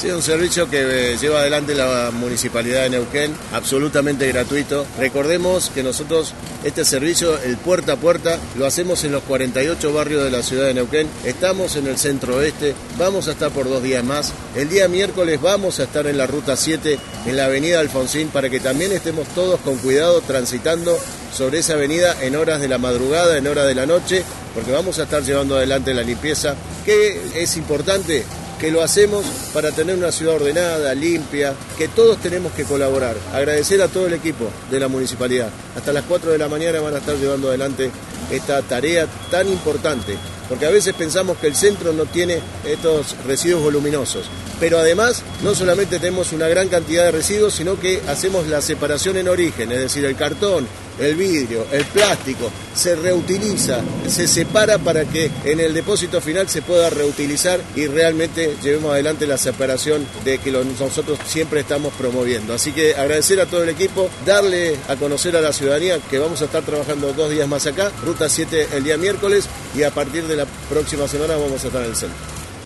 Sí, un servicio que lleva adelante la Municipalidad de Neuquén, absolutamente gratuito. Recordemos que nosotros este servicio, el puerta a puerta, lo hacemos en los 48 barrios de la ciudad de Neuquén. Estamos en el centro oeste, vamos a estar por 2 días más. El día miércoles vamos a estar en la ruta 7, en la avenida Alfonsín, para que también estemos todos con cuidado transitando sobre esa avenida en horas de la madrugada, en horas de la noche, porque vamos a estar llevando adelante la limpieza, que es importante, que lo hacemos para tener una ciudad ordenada, limpia, que todos tenemos que colaborar. Agradecer a todo el equipo de la municipalidad. Hasta las 4 de la mañana van a estar llevando adelante esta tarea tan importante, porque a veces pensamos que el centro no tiene estos residuos voluminosos, pero además no solamente tenemos una gran cantidad de residuos, sino que hacemos la separación en origen, es decir, el cartón, el vidrio, el plástico, se reutiliza, se separa para que en el depósito final se pueda reutilizar y realmente llevemos adelante la separación de que nosotros siempre estamos promoviendo. Así que agradecer a todo el equipo, darle a conocer a la ciudadanía que vamos a estar trabajando 2 días más acá, ruta 7 el día miércoles, y a partir de la próxima semana vamos a estar en el centro.